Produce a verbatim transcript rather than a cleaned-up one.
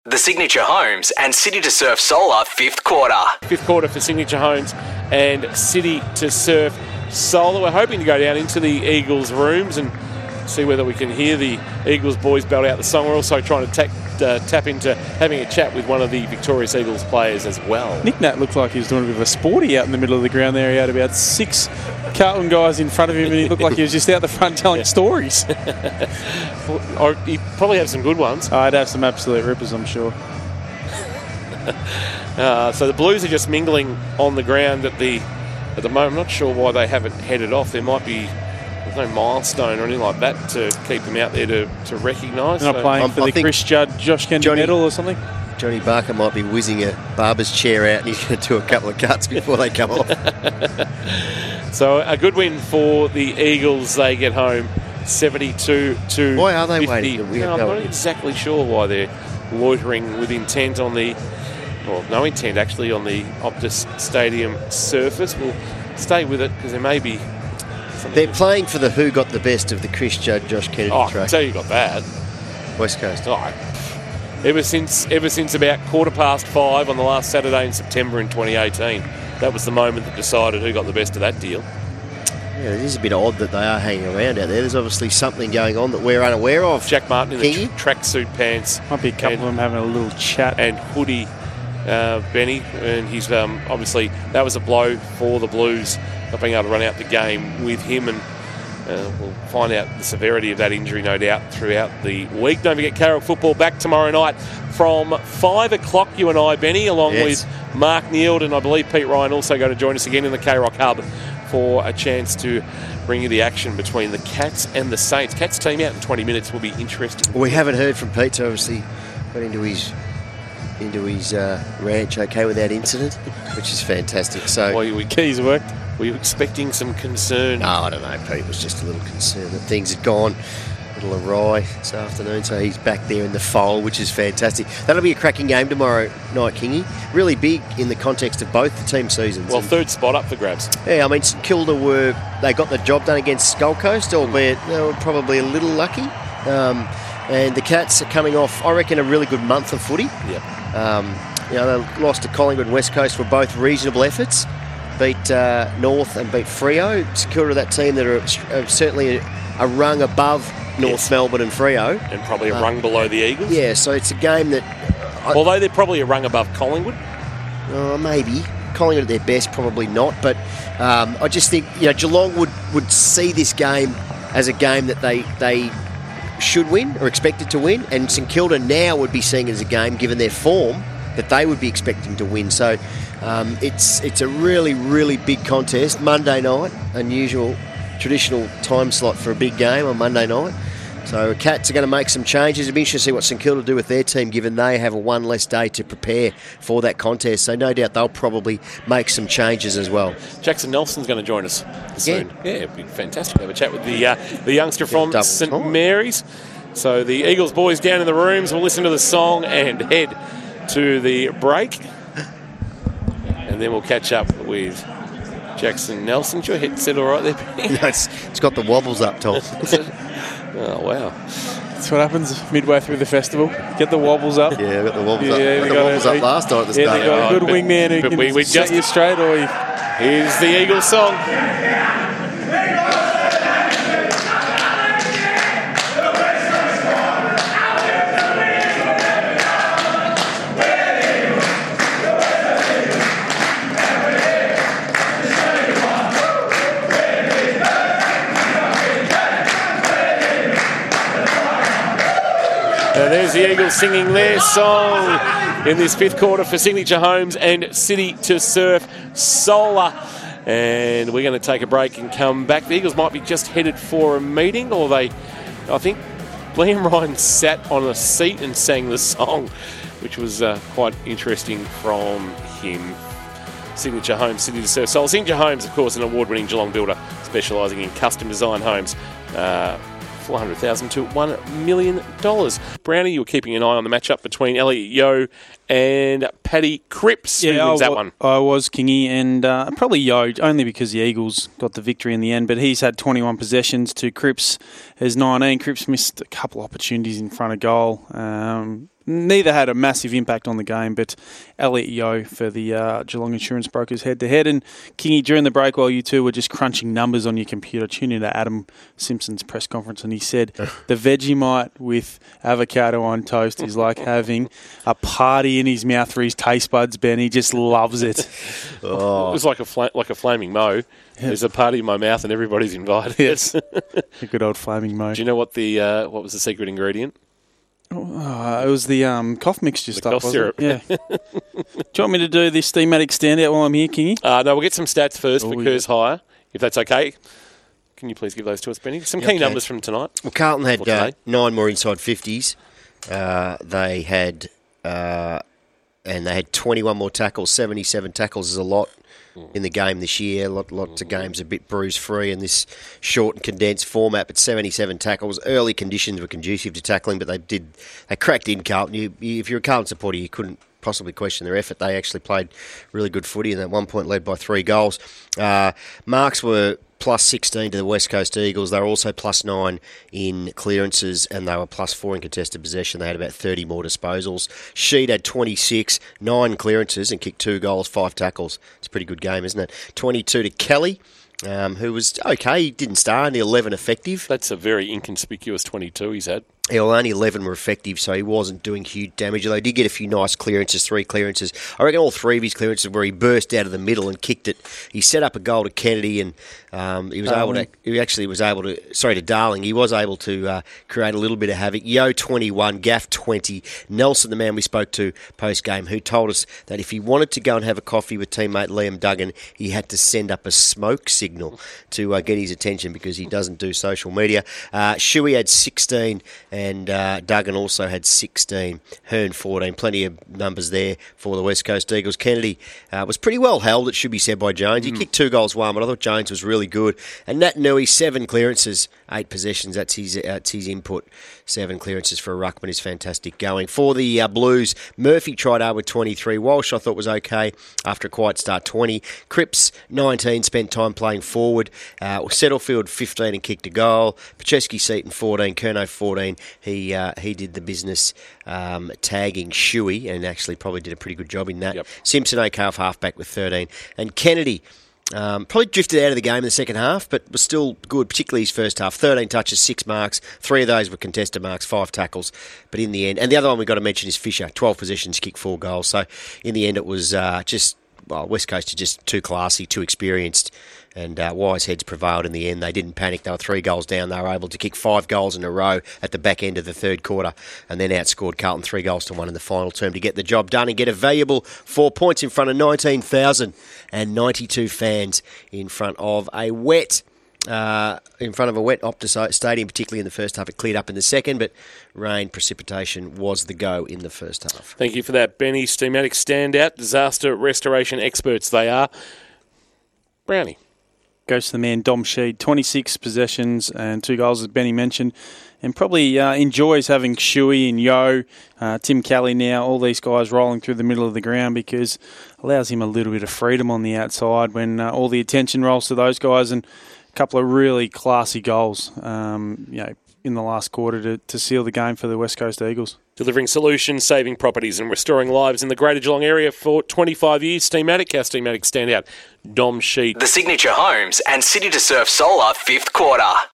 The Signature Homes and City to Surf Solar fifth quarter. Fifth quarter for Signature Homes and City to Surf Solar. We're hoping to go down into the Eagles rooms and see whether we can hear the Eagles boys belt out the song. We're also trying to ta- uh, tap into having a chat with one of the Victorious Eagles players as well. Nick Nat looked like he was doing a bit of a sporty out in the middle of the ground there. He had about six Carlton guys in front of him and he looked like he was just out the front telling stories. Or he probably had some good ones. Oh, I'd have some absolute rippers, I'm sure. uh, so the Blues are just mingling on the ground at the at the moment. I'm not sure why they haven't headed off. There might be there's no milestone or anything like that to keep them out there to, to recognise. They're not so playing I'm, for I the think Chris Judd, Josh Kennedy Johnny- medal or something? Johnny Barker might be whizzing a barber's chair out and he's going to do a couple of cuts before they come off. So a good win for the Eagles. They get home seventy-two to Why are they fifty. waiting? We No, I'm have no not idea. exactly sure why they're loitering with intent on the, well, no intent actually on the Optus Stadium surface. We'll stay with it because there may be something. They're playing for the who got the best of the Chris Judd, Josh Kennedy Oh, I can track. tell you got that. West Coast. Oh, ever since ever since about quarter past five on the last Saturday in September in twenty eighteen, that was the moment that decided who got the best of that deal. Yeah, it is a bit odd that they are hanging around out there. There's obviously something going on that we're unaware of. Jack Martin in the Kingy? tr- tracksuit pants. Might be a couple and, of them having a little chat. and hoodie, uh, Benny, and he's um, obviously that was a blow for the Blues not being able to run out the game with him, and uh, we'll find out the severity of that injury, no doubt, throughout the week. Don't forget Carroll football back tomorrow night from five o'clock. You and I, Benny, along Yes. with Mark Neild, and I believe Pete Ryan also going to join us again in the K-Rock Hub for a chance to bring you the action between the Cats and the Saints. Cats team out in twenty minutes will be interesting. We haven't heard from Pete, so obviously got into his into his uh, ranch okay without incident, which is fantastic. So, Well, we, Keys worked. were you expecting some concern? no, I don't know. Pete was just a little concerned that things had gone a little awry this afternoon, so he's back there in the fold, which is fantastic. That'll be a cracking game tomorrow night, Kingy. Really big in the context of both the team seasons. Well, And, third spot up for grabs. yeah, I mean, St Kilda were they got the job done against Gold Coast, albeit they were probably a little lucky. Um, and the Cats are coming off, I reckon, a really good month of footy. Yep. Um, you know, they lost to Collingwood and West Coast were both reasonable efforts. Beat uh, North and beat Freo. St Kilda, that team that are, are certainly a, a rung above North Yes. Melbourne and Freo. And probably a Uh, rung below the Eagles. Yeah, so it's a game that, I, Although they're probably a rung above Collingwood. uh, maybe Collingwood at their best, probably not. But um, I just think you know Geelong would, would see this game as a game that they they should win or expected to win, and St Kilda now would be seeing it as a game, given their form, that they would be expecting to win. So um, it's it's a really really big contest. Monday night, unusual traditional time slot for a big game on Monday night. So Cats are going to make some changes. It'll be interesting to see what St Kilda do with their team, given they have a one less day to prepare for that contest. So no doubt they'll probably make some changes as well. Jackson Nelson's going to join us soon. Again? Yeah, it'd be fantastic to have a chat with the uh, the youngster from double St time. Mary's. So the Eagles boys down in the rooms. We'll listen to the song and head to the break. And then we'll catch up with Jackson Nelson. Is your headset all right there, Benny? No, it's, it's got the wobbles up, Tom. Oh, wow. That's what happens midway through the festival. Get the wobbles up. Yeah, I got the wobbles Yeah, up. they I got the got wobbles a- up last night at the Yeah, start. they got a Oh, good but- wingman who but can we- we set just- you straight, or you... Here's the Eagles song. Uh, there's the Eagles singing their song in this fifth quarter for Signature Homes and City to Surf Solar. And we're going to take a break and come back. The Eagles might be just headed for a meeting, or they, I think, Liam Ryan sat on a seat and sang the song, which was uh, quite interesting from him. Signature Homes, City to Surf Solar. Signature Homes, of course, an award-winning Geelong builder specialising in custom design homes. Uh, four hundred thousand dollars to one million dollars. Brownie, you were keeping an eye on the matchup between Elliot Yeo and Paddy Cripps. Who Yeah, wins I, that wa- one? I was Kingy, and uh, probably Yo, only because the Eagles got the victory in the end, but he's had twenty-one possessions to Cripps has nineteen. Cripps missed a couple opportunities in front of goal. Um, neither had a massive impact on the game, but Elliot Yeo for the uh, Geelong Insurance Brokers head-to-head. And, Kingy, during the break while you two were just crunching numbers on your computer, tune into Adam Simpson's press conference, and he said the Vegemite with avocado on toast is like having a party in his mouth for his taste buds, Ben. He just loves it. Oh. It was like a fla- like a flaming mo. Yep. There's a party in my mouth and everybody's invited. Yes, a good old flaming mo. Do you know what the uh, what was the secret ingredient? Oh, it was the um, cough mixture the stuff, cough wasn't syrup. it? Yeah. Do you want me to do this thematic standout while I'm here, Kingy? Uh, no, we'll get some stats first oh, because yeah. higher, if that's okay. Can you please give those to us, Benny? Some Yep, key okay. numbers from tonight. Well, Carlton had uh, nine more inside fifties. Uh, they had uh, and they had twenty-one more tackles. seventy-seven tackles is a lot in the game this year. Lot, lots of games a bit bruise-free in this short and condensed format, but seventy-seven tackles. Early conditions were conducive to tackling, but they did they cracked in Carlton. You, you, if you're a Carlton supporter, you couldn't possibly question their effort. They actually played really good footy, and at one point led by three goals. Uh, marks were plus sixteen to the West Coast Eagles. They were also plus nine in clearances, and they were plus four in contested possession. They had about thirty more disposals. Sheed had twenty-six, nine clearances, and kicked two goals, five tackles. It's a pretty good game, isn't it? twenty-two to Kelly, um, who was okay. He didn't star in the eleven effective. That's a very inconspicuous twenty-two he's had. Yeah, well, only eleven were effective, so he wasn't doing huge damage. Although he did get a few nice clearances, three clearances. I reckon all three of his clearances where he burst out of the middle and kicked it. He set up a goal to Kennedy, and um, he was Darling. able to. He actually was able to. Sorry, to Darling. He was able to uh, create a little bit of havoc. Yo twenty-one, Gaff twenty. Nelson, the man we spoke to post game, who told us that if he wanted to go and have a coffee with teammate Liam Duggan, he had to send up a smoke signal to uh, get his attention because he doesn't do social media. Uh, Shuey had sixteen, and uh, Duggan also had sixteen. Hearn fourteen. Plenty of numbers there for the West Coast Eagles. Kennedy uh, was pretty well held, it should be said, by Jones. He mm. kicked two goals, one, but I thought Jones was really good. And Nat Nui, seven clearances, eight possessions. That's his, uh, that's his input. Seven clearances for a ruckman is fantastic going. For the uh, Blues, Murphy tried out with twenty-three. Walsh, I thought, was okay after a quiet start, twenty. Cripps, nineteen, spent time playing forward. Uh, Settlefield, fifteen, and kicked a goal. Pacheski-Seaton, fourteen. Curnow, fourteen. He uh, he did the business um, tagging Shuey, and actually probably did a pretty good job in that. Yep. Simpson, okay off halfback with thirteen. And Kennedy, Um, probably drifted out of the game in the second half, but was still good, particularly his first half. thirteen touches, six marks. Three of those were contested marks, five tackles. But in the end, and the other one we've got to mention is Fisher. twelve possessions, kicked four goals. So in the end, it was uh, just, well, West Coast are just too classy, too experienced. And uh, wise heads prevailed in the end. They didn't panic. They were three goals down. They were able to kick five goals in a row at the back end of the third quarter, and then outscored Carlton three goals to one in the final term to get the job done and get a valuable four points in front of nineteen thousand ninety-two fans in front of a wet uh, in front of a wet Optus Stadium, particularly in the first half. It cleared up in the second, but rain, precipitation was the go in the first half. Thank you for that, Benny. Steamatic standout, disaster restoration experts they are. Brownie. Goes to the man, Dom Sheed. twenty-six possessions and two goals, as Benny mentioned. And probably uh, enjoys having Shuey and Yo, uh, Tim Kelly now, all these guys rolling through the middle of the ground because allows him a little bit of freedom on the outside when uh, all the attention rolls to those guys. And a couple of really classy goals um, you know, in the last quarter to, to seal the game for the West Coast Eagles. Delivering solutions, saving properties and restoring lives in the Greater Geelong area for twenty-five years. Steamatic, our Steamatic standout, Dom Sheed. The Signature Homes and City to Surf Solar fifth quarter.